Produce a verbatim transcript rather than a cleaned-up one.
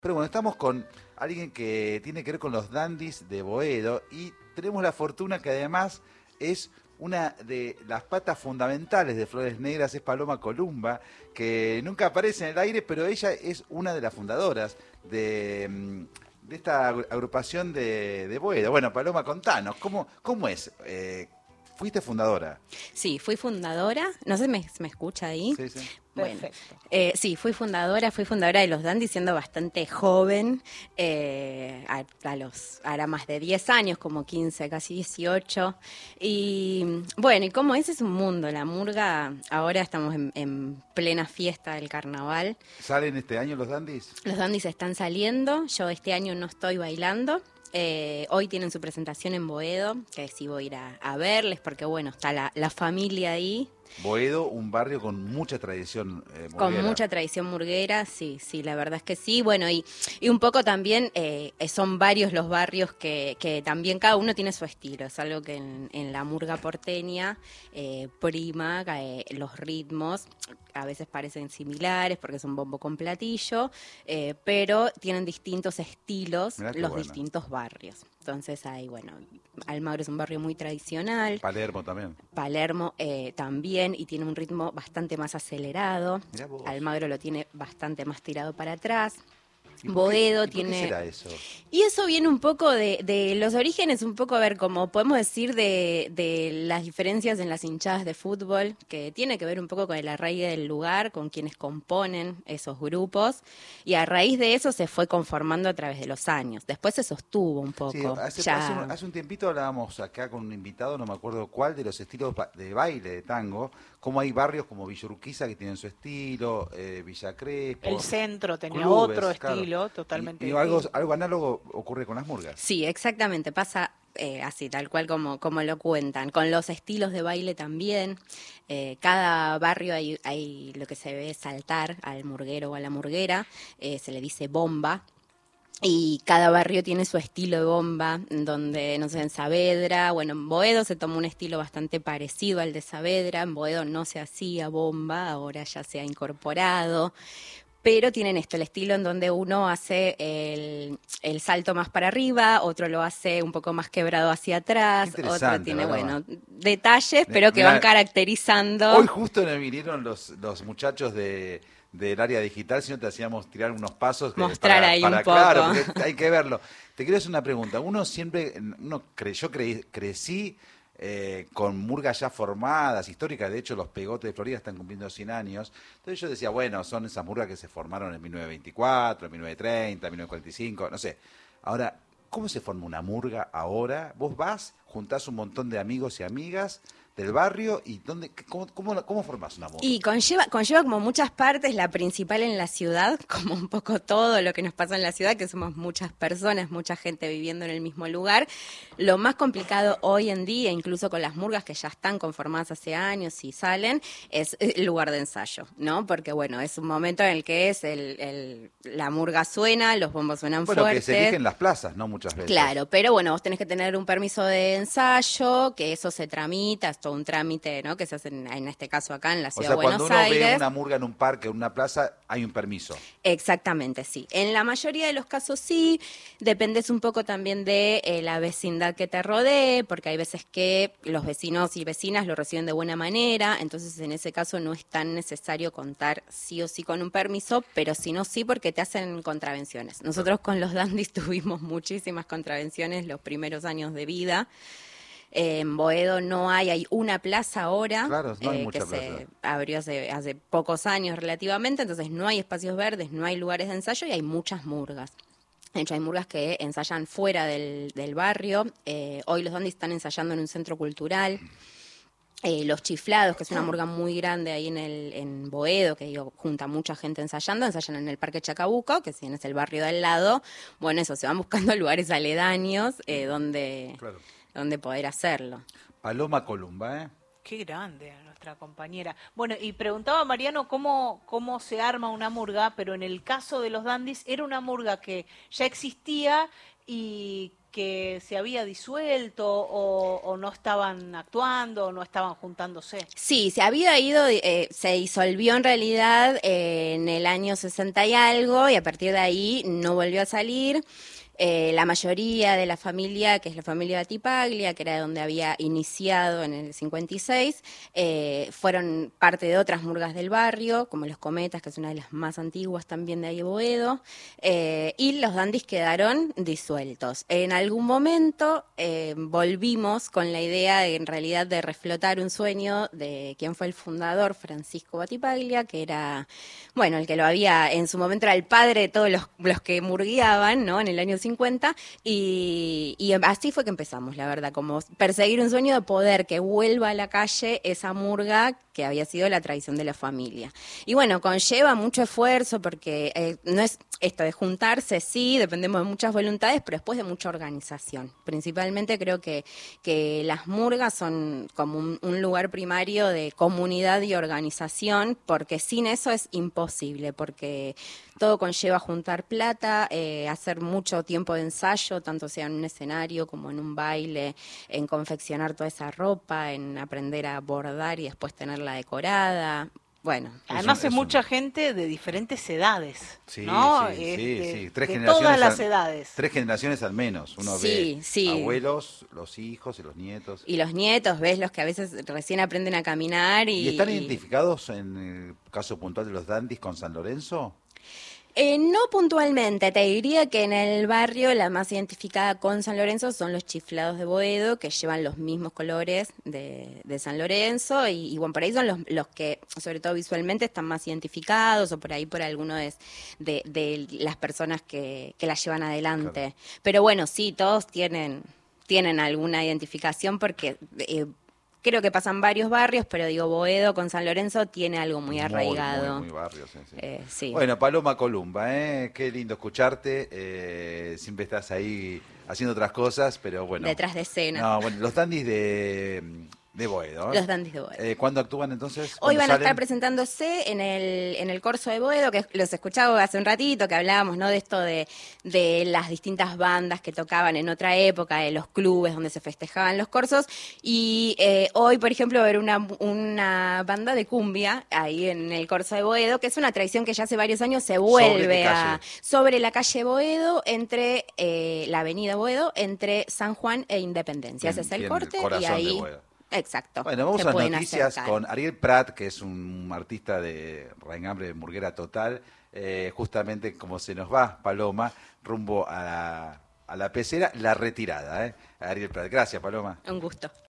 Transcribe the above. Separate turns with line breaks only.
Pero bueno, estamos con alguien que tiene que ver con los dandis de Boedo y tenemos la fortuna que además es una de las patas fundamentales de Flores Negras, es Paloma Columba, que nunca aparece en el aire, pero ella es una de las fundadoras de, de esta agrupación de, de Boedo. Bueno, Paloma, contanos, ¿cómo, cómo es? Eh, ¿Fuiste fundadora?
Sí, fui fundadora. No sé si me, me escucha ahí.
Sí, sí.
Bueno, eh, sí, fui fundadora, fui fundadora de los Dandis siendo bastante joven, eh, a, a los, ahora más de diez años, como quince, casi dieciocho. Y bueno, y como ese es un mundo, la murga, ahora estamos en, en plena fiesta del carnaval.
¿Salen este año los dandis?
Los Dandis están saliendo, yo este año no estoy bailando. Eh, hoy tienen su presentación en Boedo, que sí voy a ir a, a verles, porque bueno, está la, la familia ahí.
Boedo, un barrio con mucha tradición eh, murguera.
Con mucha tradición murguera, sí, sí, la verdad es que sí. Bueno, y, y un poco también eh, son varios los barrios que, que también cada uno tiene su estilo. Es algo que en, en la murga porteña eh, prima eh, los ritmos. A veces parecen similares porque son bombo con platillo, eh, pero tienen distintos estilos los
bueno.
distintos barrios. Entonces hay, bueno, Almagro es un barrio muy tradicional.
Palermo también.
Palermo eh, también, y tiene un ritmo bastante más acelerado. Almagro lo tiene bastante más tirado para atrás. Boedo
qué,
tiene...
¿Qué será eso?
Y eso viene un poco de, de los orígenes, un poco, a ver, como podemos decir, de, de las diferencias en las hinchadas de fútbol, que tiene que ver un poco con el arraigue del lugar, con quienes componen esos grupos, y a raíz de eso se fue conformando a través de los años. Después se sostuvo un poco.
Sí, hace,
ya...
hace, un, hace un tiempito hablábamos acá con un invitado, no me acuerdo cuál, de los estilos de baile de tango, como hay barrios como Villa Urquiza que tienen su estilo, eh, Villa Crespo.
El centro tenía
clubes,
otro
claro.
estilo totalmente.
Y, y algo, algo análogo ocurre con las murgas.
Sí, exactamente, pasa eh, así, tal cual como, como lo cuentan. Con los estilos de baile también. Eh, cada barrio hay, hay lo que se ve saltar al murguero o a la murguera, eh, se le dice bomba. Y cada barrio tiene su estilo de bomba, donde, no sé, en Saavedra, bueno, en Boedo se tomó un estilo bastante parecido al de Saavedra, en Boedo no se hacía bomba, ahora ya se ha incorporado, pero tienen esto, el estilo en donde uno hace el, el salto más para arriba, otro lo hace un poco más quebrado hacia atrás, otro tiene, bueno, detalles, pero que
Mirá,
van caracterizando.
Hoy justo me vinieron los, los muchachos de... del área digital, si no te hacíamos tirar unos pasos.
Mostrar
para,
ahí
para,
un poco.
Claro, porque hay que verlo. Te quiero hacer una pregunta. Uno siempre, uno cre, yo cre, crecí eh, con murgas ya formadas, históricas. De hecho, los Pegotes de Florida están cumpliendo cien años. Entonces yo decía, bueno, son esas murgas que se formaron en mil novecientos veinticuatro, mil novecientos treinta, mil novecientos cuarenta y cinco, no sé. Ahora, ¿cómo se forma una murga ahora? Vos vas, juntás un montón de amigos y amigas del barrio y dónde, cómo, cómo, cómo formás una murga.
Y conlleva, conlleva como muchas partes, la principal en la ciudad, como un poco todo lo que nos pasa en la ciudad, que somos muchas personas, mucha gente viviendo en el mismo lugar. Lo más complicado hoy en día, incluso con las murgas que ya están conformadas hace años y salen, es el lugar de ensayo, ¿no? Porque bueno, es un momento en el que es el, el la murga suena, los bombos suenan
bueno,
fuertes.
Bueno, que se eligen las plazas, ¿no? Muchas veces.
Claro, pero bueno, vos tenés que tener un permiso de ensayo, que eso se tramita, es todo un trámite, ¿no? Que se hace en, en este caso acá en la ciudad
o sea,
de Buenos
cuando uno
Aires.
ve una murga en un parque, en una plaza, hay un permiso.
Exactamente, sí. En la mayoría de los casos sí, dependes un poco también de eh, la vecindad que te rodee, porque hay veces que los vecinos y vecinas lo reciben de buena manera, entonces en ese caso no es tan necesario contar sí o sí con un permiso, pero si no sí porque te hacen contravenciones. Nosotros con los dandis tuvimos muchísimas contravenciones los primeros años de vida. En Boedo no hay, hay una plaza ahora,
claro, no hay
eh,
mucha
que
plaza.
se abrió hace, hace pocos años relativamente, entonces no hay espacios verdes, no hay lugares de ensayo y hay muchas murgas. De hecho, hay murgas que ensayan fuera del, del barrio. Eh, hoy los dandis están ensayando en un centro cultural. Eh, los Chiflados, que es una murga muy grande ahí en el en Boedo, que digo, junta mucha gente ensayando, ensayan en el Parque Chacabuco, que si bien es el barrio de al lado. Bueno, eso, se van buscando lugares aledaños eh, donde... Claro. donde poder hacerlo.
Paloma Columba, ¿eh?
Qué grande nuestra compañera. Bueno, y preguntaba Mariano cómo, cómo se arma una murga, pero en el caso de los dandis era una murga que ya existía y que se había disuelto o, o no estaban actuando o no estaban juntándose.
Sí, se había ido, eh, se disolvió en realidad eh, en el año sesenta y algo y a partir de ahí no volvió a salir. Eh, la mayoría de la familia, que es la familia Battipaglia, que era donde había iniciado en el cincuenta y seis, eh, fueron parte de otras murgas del barrio, como los Cometas, que es una de las más antiguas también de ahí de Boedo, eh, y los dandis quedaron disueltos. En algún momento eh, volvimos con la idea de, en realidad, de reflotar un sueño de quien fue el fundador, Francisco Battipaglia, que era, bueno, el que lo había, en su momento era el padre de todos los, los que murgueaban, ¿no? En el año cincuenta, y, y así fue que empezamos, la verdad, como perseguir un sueño de poder que vuelva a la calle esa murga que había sido la tradición de la familia. Y bueno, conlleva mucho esfuerzo porque eh, no es esto de juntarse, sí, dependemos de muchas voluntades, pero después de mucha organización. Principalmente creo que, que las murgas son como un, un lugar primario de comunidad y organización, porque sin eso es imposible, porque todo conlleva juntar plata, eh, hacer mucho tiempo de ensayo, tanto sea en un escenario como en un baile, en confeccionar toda esa ropa, en aprender a bordar y después tenerla decorada. Bueno,
además es, un, es mucha un... gente de diferentes edades, sí, ¿no?
Sí,
este,
sí, sí. Tres
de
generaciones
todas las
al,
edades.
Tres generaciones al menos. Uno
sí,
ve
sí.
abuelos, los hijos y los nietos.
Y los nietos, ves los que a veces recién aprenden a caminar. ¿Y,
¿Y están
y...
identificados en el caso puntual de los dandis con San Lorenzo?
Eh, no puntualmente, te diría que en el barrio la más identificada con San Lorenzo son los chiflados de Boedo, que llevan los mismos colores de, de San Lorenzo, y, y bueno, por ahí son los, los que, sobre todo visualmente, están más identificados, o por ahí por alguno de, de, de las personas que, que las llevan adelante. Claro. Pero bueno, sí, todos tienen, tienen alguna identificación porque... Eh, Creo que pasan varios barrios, pero digo, Boedo con San Lorenzo tiene algo muy arraigado.
Muy, muy, muy barrio, sí, sí.
Eh, sí.
Bueno, Paloma Columba, ¿eh? Qué lindo escucharte. Eh, siempre estás ahí haciendo otras cosas, pero bueno.
Detrás de escena.
No, bueno, los dandis de... De Boedo. ¿eh?
Los dandis de Boedo.
Eh, ¿Cuándo actúan entonces?
Hoy van
salen?
a estar presentándose en el en el Corso de Boedo, que los escuchaba hace un ratito, que hablábamos, ¿no? De esto de, de las distintas bandas que tocaban en otra época, de los clubes donde se festejaban los corsos. Y eh, hoy, por ejemplo, va a haber una, una banda de cumbia ahí en el Corso de Boedo, que es una tradición que ya hace varios años se vuelve
¿Sobre
a... Sobre la calle Boedo, entre eh, la avenida Boedo, entre San Juan e Independencia. Ese es el corte y ahí... Exacto.
Bueno, vamos a las noticias acercar. Con Ariel Prat, que es un artista de raigambre de murguera total, eh, justamente como se nos va Paloma, rumbo a la, a la pecera, la retirada. ¿eh? Ariel Prat. Gracias, Paloma.
Un gusto.